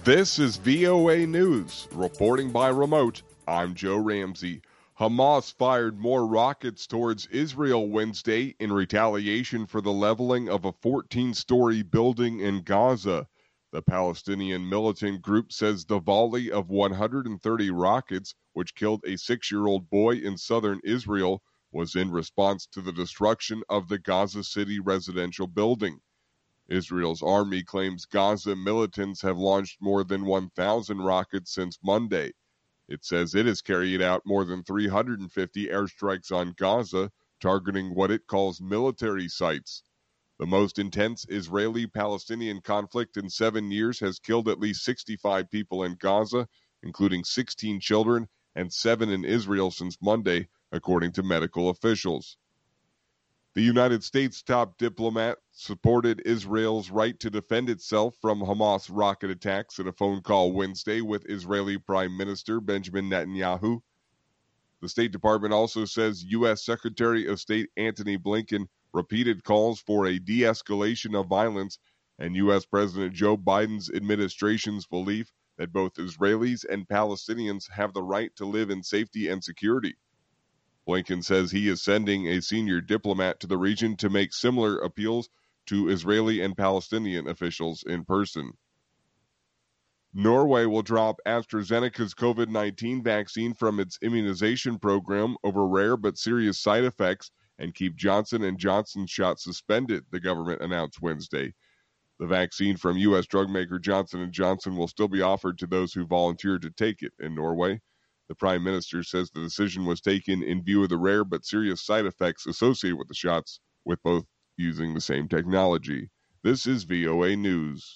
This is VOA News. Reporting by remote, I'm Joe Ramsey. Hamas fired more rockets towards Israel Wednesday in retaliation for the leveling of a 14-story building in Gaza. The Palestinian militant group says the volley of 130 rockets, which killed a 6-year-old boy in southern Israel, was in response to the destruction of the Gaza City residential building. Israel's army claims Gaza militants have launched more than 1,000 rockets since Monday. It says it has carried out more than 350 airstrikes on Gaza, targeting what it calls military sites. The most intense Israeli-Palestinian conflict in 7 years has killed at least 65 people in Gaza, including 16 children and 7 in Israel since Monday, according to medical officials. The United States top diplomat supported Israel's right to defend itself from Hamas rocket attacks in a phone call Wednesday with Israeli Prime Minister Benjamin Netanyahu. The State Department also says U.S. Secretary of State Antony Blinken repeated calls for a de-escalation of violence and U.S. President Joe Biden's administration's belief that both Israelis and Palestinians have the right to live in safety and security. Blinken says he is sending a senior diplomat to the region to make similar appeals to Israeli and Palestinian officials in person. Norway will drop AstraZeneca's COVID-19 vaccine from its immunization program over rare but serious side effects and keep Johnson & Johnson's shot suspended, the government announced Wednesday. The vaccine from U.S. drug maker Johnson & Johnson will still be offered to those who volunteer to take it in Norway. The Prime Minister says the decision was taken in view of the rare but serious side effects associated with the shots, with both using the same technology. This is VOA News.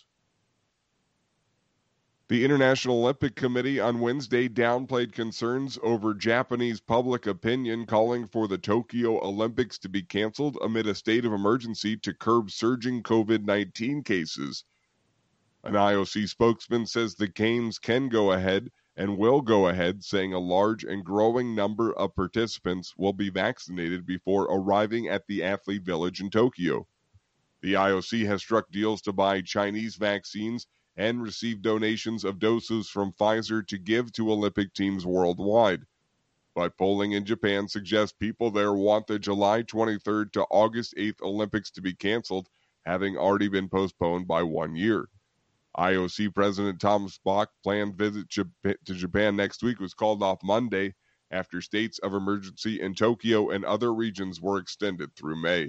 The International Olympic Committee on Wednesday downplayed concerns over Japanese public opinion calling for the Tokyo Olympics to be canceled amid a state of emergency to curb surging COVID-19 cases. An IOC spokesman says the games can go ahead and will go ahead, saying a large and growing number of participants will be vaccinated before arriving at the athlete village in Tokyo. The IOC has struck deals to buy Chinese vaccines and receive donations of doses from Pfizer to give to Olympic teams worldwide. But polling in Japan suggests people there want the July 23rd to August 8th Olympics to be canceled, having already been postponed by 1 year. IOC President Thomas Bach planned visit to Japan next week was called off Monday after states of emergency in Tokyo and other regions were extended through May.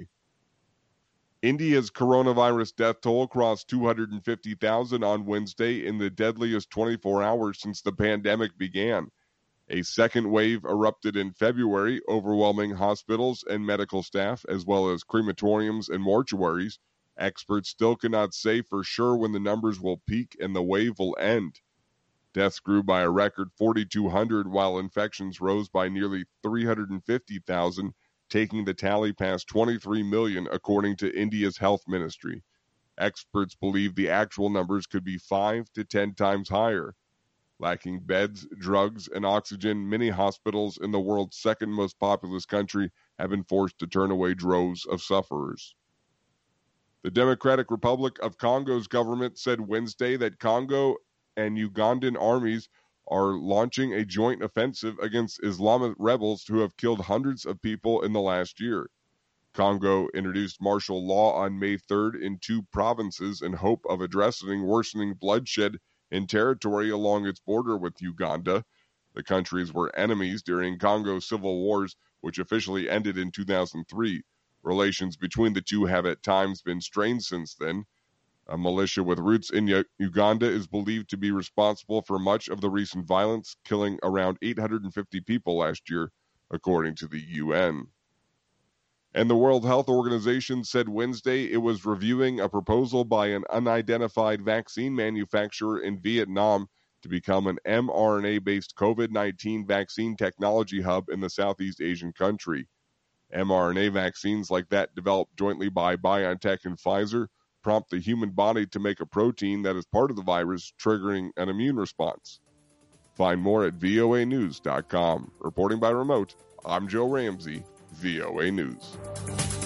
India's coronavirus death toll crossed 250,000 on Wednesday in the deadliest 24 hours since the pandemic began. A second wave erupted in February, overwhelming hospitals and medical staff, as well as crematoriums and mortuaries. Experts still cannot say for sure when the numbers will peak and the wave will end. Deaths grew by a record 4,200, while infections rose by nearly 350,000, taking the tally past 23 million, according to India's health ministry. Experts believe the actual numbers could be 5 to 10 times higher. Lacking beds, drugs, and oxygen, many hospitals in the world's second most populous country have been forced to turn away droves of sufferers. The Democratic Republic of Congo's government said Wednesday that Congo and Ugandan armies are launching a joint offensive against Islamist rebels who have killed hundreds of people in the last year. Congo introduced martial law on May 3rd in 2 provinces in hope of addressing worsening bloodshed in territory along its border with Uganda. The countries were enemies during Congo's civil wars, which officially ended in 2003. Relations between the two have at times been strained since then. A militia with roots in Uganda is believed to be responsible for much of the recent violence, killing around 850 people last year, according to the UN. And the World Health Organization said Wednesday it was reviewing a proposal by an unidentified vaccine manufacturer in Vietnam to become an mRNA-based COVID-19 vaccine technology hub in the Southeast Asian country. mRNA vaccines like that developed jointly by BioNTech and Pfizer prompt the human body to make a protein that is part of the virus, triggering an immune response. Find more at voanews.com. Reporting by remote, I'm Joe Ramsey, VOA News.